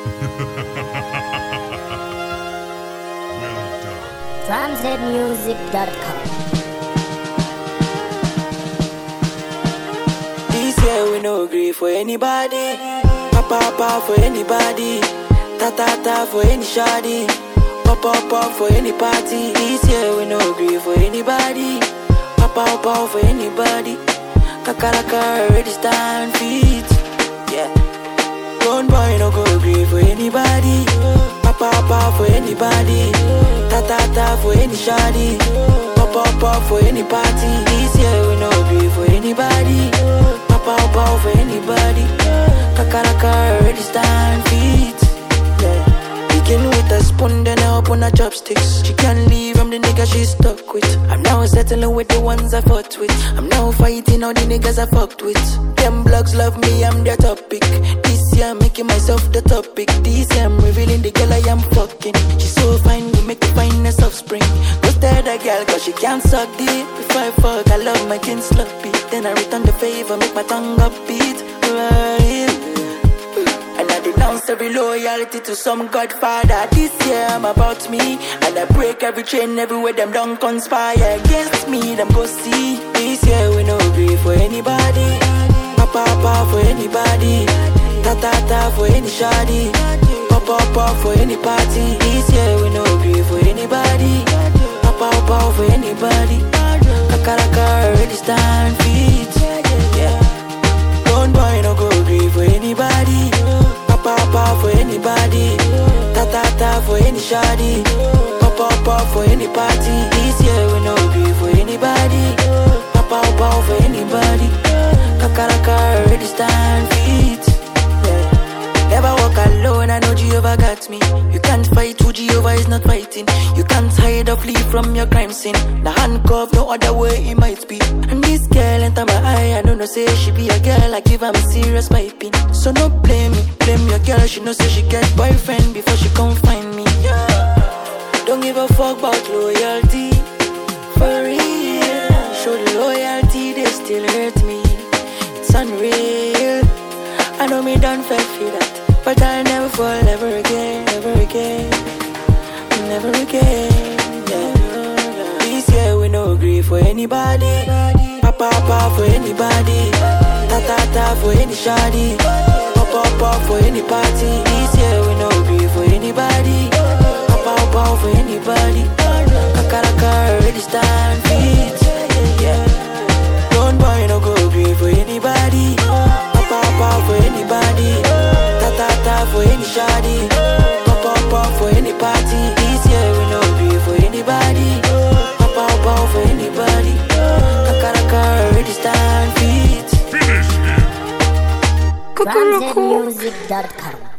TramZmusic.com. This year we no agree for anybody. Papa for anybody. Ta for any shoddy. Pop for any party. This year we no agree for anybody. Papa for anybody. Kakaraka already stand feet. Yeah. Don't boy no go agree for anybody. Papa for anybody. Ta for any shoddy. Pop for any party. This year we no agree for anybody. Papa for anybody. Kakaraka already stand feet. Yeah. Begin with a spoon, then I open her chopsticks. She can't leave, I'm the nigga she stuck with. I'm now settling with the ones I fought with. I'm now fighting all the niggas I fucked with. Them blogs love me, I'm their topic. This year I'm making myself the topic. This year I'm revealing the girl I am fucking. She's so fine, we make the finest offspring. Go stare the girl cause she can't suck deep. If I fuck, I love my kin sloppy. Then I return the favor, make my tongue upbeat. Right. And I denounce every loyalty to some godfather. This year I'm about me. And I break every chain everywhere them don't conspire against me, them go see. This year we no agree for anybody. Papa for anybody. Ta for any shoddy. Pop for any party. This year we no agree for anybody. Papa for anybody. Kakaraka already stand feet. Yeah. Don't boy no go agree for anybody. Papa for anybody. Ta for any shoddy. Pop for any party. This year we no agree for anybody. Papa for anybody. Kakaraka already stand feet. Yeah. Never walk alone, I know Jehovah got me. You can't fight who Jehovah is not fighting. You can't hide or flee from your crime scene. The handcuff, no other way it might be. And this girl enter my eye, I don't know say she be a girl, I give her a serious piping. So no blame me, blame your girl, she know say she get boyfriend before she come find me. Yeah. Don't give a fuck about loyalty. For real, show the loyalty, they still hurt me. It's unreal. I know me done feel that, but I'll never fall ever again, never again, never again. Yeah. This year we no agree for anybody. Papa for anybody. Ta for any shoddy. Pop for any party. This year we no agree for anybody. Papa for anybody. Kakaraka already stand feet. Yeah. Don't boy no go agree for anybody. Papa for anybody. Ta for any shoddy. Pop for any party. This year we no agree for anybody. Papa for anybody. Kakaraka already stand feet. TramZmusic.com.